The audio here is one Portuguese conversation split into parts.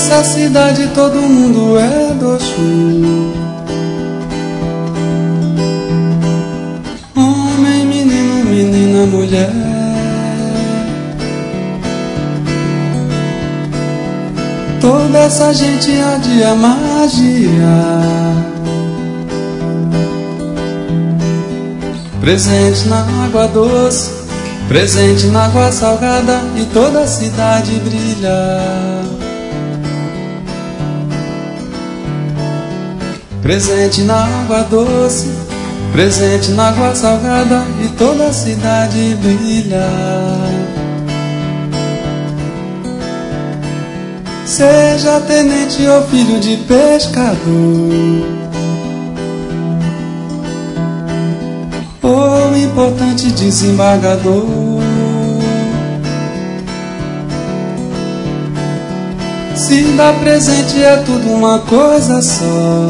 Nessa cidade todo mundo é do Sul. Homem, menino, menina, mulher. Toda essa gente adia magia. Presente na água doce, presente na água salgada, e toda a cidade brilha. Presente na água doce, presente na água salgada, e toda a cidade brilha. Seja tenente ou filho de pescador, ou importante desembargador, se dar presente é tudo uma coisa só.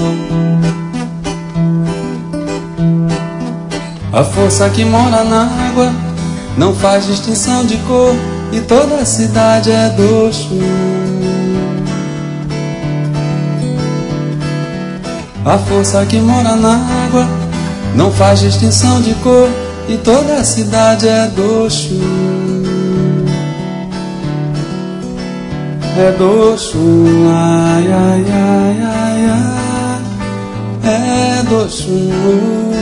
A força que mora na água não faz distinção de cor, e toda a cidade é do Sul. A força que mora na água não faz distinção de cor, e toda a cidade é do Sul. É do Sul, ai, ai, ai, ai, ai. É do Sul.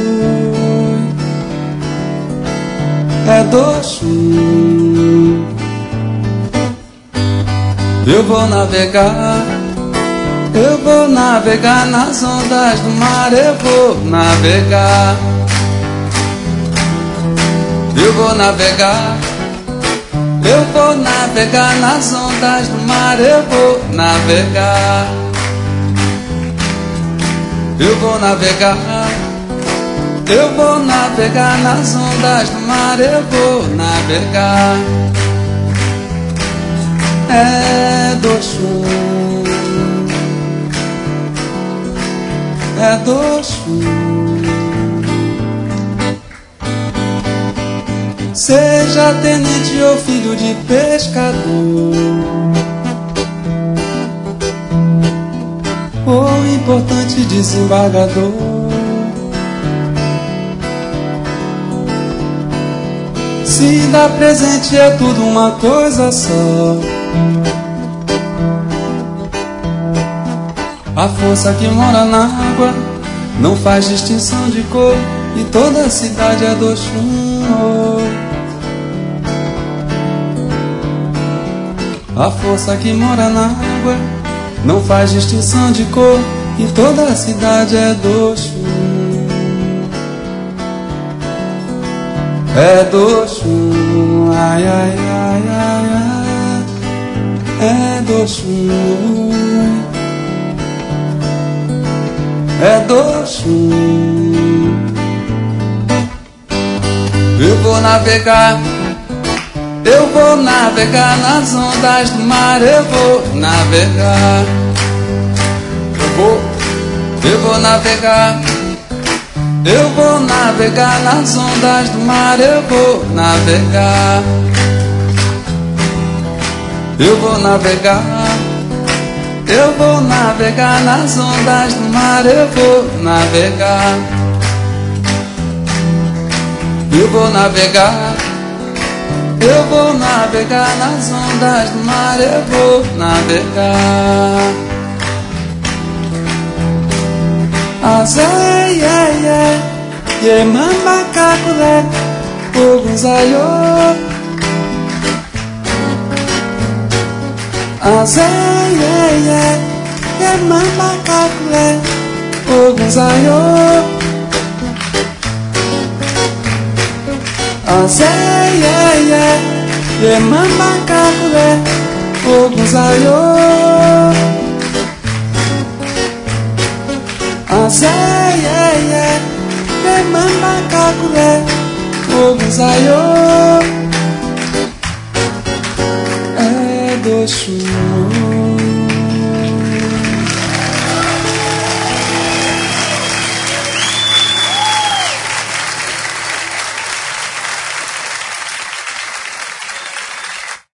É do Sul. Eu vou navegar, eu vou navegar nas ondas do mar, eu vou navegar. Eu vou navegar, eu vou navegar nas ondas do mar, eu vou navegar. Eu vou navegar, eu vou navegar nas ondas do mar, eu vou navegar. É do Sul. É do Sul. Seja tenente ou filho de pescador, ou importante desembargador, se dar presente é tudo uma coisa só. A força que mora na água não faz distinção de cor, e toda a cidade é do Sul. A força que mora na água não faz distinção de cor, e toda a cidade é do Sul. É do Sul, ai, ai, ai, ai, ai. É do Sul. É do Sul. Eu vou navegar, eu vou navegar nas ondas do mar, eu vou navegar. Eu vou navegar, eu vou navegar nas ondas do mar, eu vou navegar. Eu vou navegar, eu vou navegar nas ondas do mar, eu vou navegar. Eu vou navegar, eu vou navegar nas ondas do mar, eu vou navegar. Azai, ai, ai, ye mamba kakule, ogunzayo. Azai, ai, ai, ye mamba kakule, ogunzayo. Azai, ai, ai, ye mamba kakule, ogunzayo. Azai, ai, ai, ye mamba kakule, ogunzayo. É do Sul.